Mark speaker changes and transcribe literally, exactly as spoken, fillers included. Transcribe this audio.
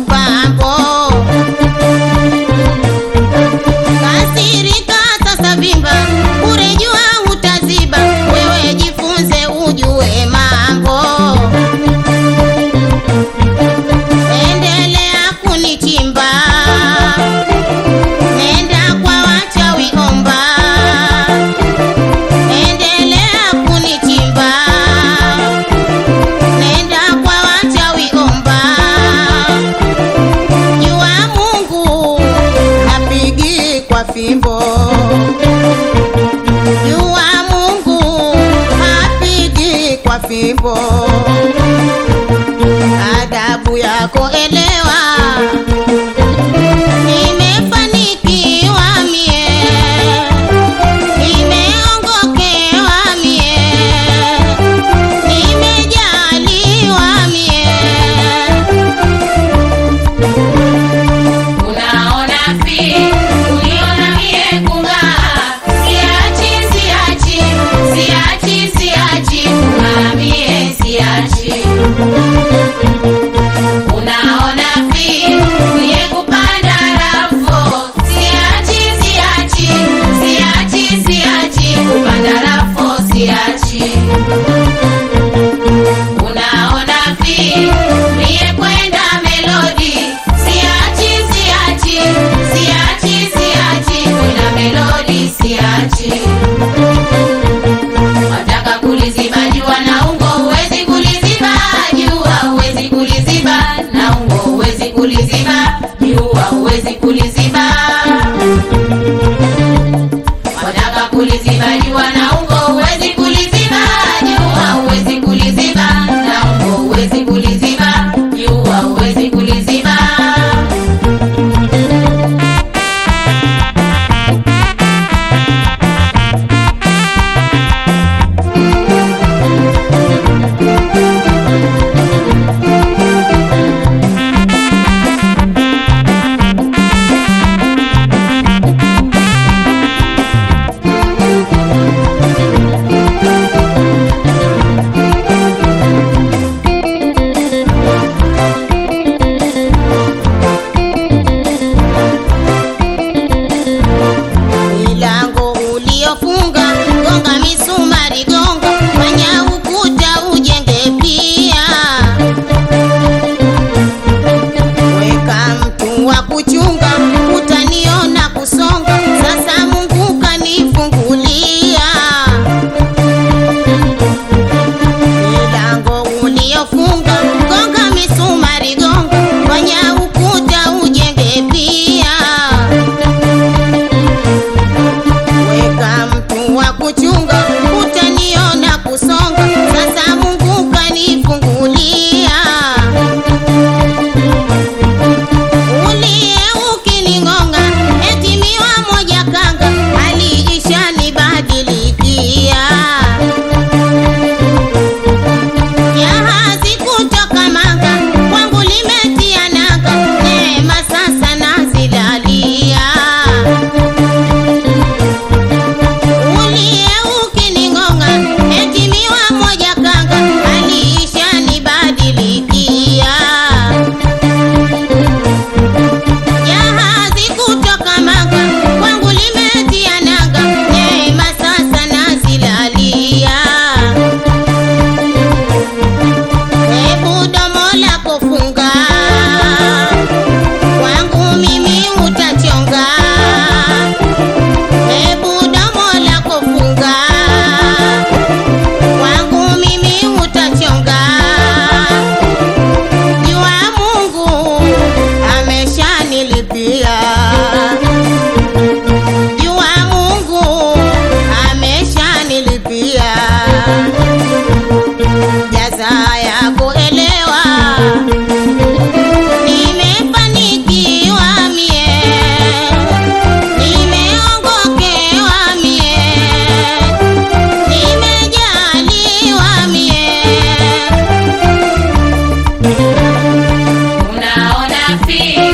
Speaker 1: upambo. Kasirika sasa vimba, urejua utaziba, wewe jifunze ujue mambo. Endelea kunichimba, nenda kwa wachawi omba. Endelea kunichimba, nenda kwa wachawi omba. Jua Mungu hapigi kwa fimbo, jua Mungu hapigi kwa fimbo. Adabu yako elewa, nimefanikiwa mie, nimeongokewa mie, nimejaliwa mie.
Speaker 2: Unaona fi, uniona mie kung'aa. Siachi, siachi, siachi, siachi, kung'aa mie siachi. Unaona fi, mie kupanda rafo. Siachi, siachi, siachi, siachi, kupanda rafo siachi. Unaona fi, mie kwenda melodi. Siachi, siachi, siachi, siachi, kwenda melodi siachi. Wataka kuliziba jua na ungo, huwezi kuliziba jua, huwezi kuliziba na ungo, huwezi kuliziba jua, huwezi kuliziba. Wataka kuliziba jua na ungo, huwezi kuliziba jua, huwezi kuliziba na ungo, huwezi kuliziba jua, huwezi kuliziba.
Speaker 1: Milango uliofunga, gonga misumari gonga, fanya ukuta ujenge pia. Weka mtu wa kuchunga, utaniona kusonga, sasa Mungu kanifungulia. Milango uliofunga, gonga misumari gonga, fanya ukuta ujenge pia. Weka mtu wa kuchunga, utaniona kusonga, sasa Mungu kanifungulia. Ulie ukiningonga, eti miwa moja kanga, aliisha nibadilikia. Jahazi kutoka Manga, kwangu limetia nanga, neema sasa nazilalia. Ulie ukiningonga, eti miwa moja kanga, aliisha nibadilikia. Jahazi kutoka Manga, kwangu limetia nanga, neema sasa nazilalia. Hebu domo lako funga, kwangu mimi utachonga. Hebu domo lako funga, kwangu mimi utachonga. Jua Mungu ameshanilipia, jua Mungu ameshanilipia. Jaza yako elewa, nimefanikiwa mie, nimeongokewa mie, nimejaliwa mie.
Speaker 2: Unaona fi,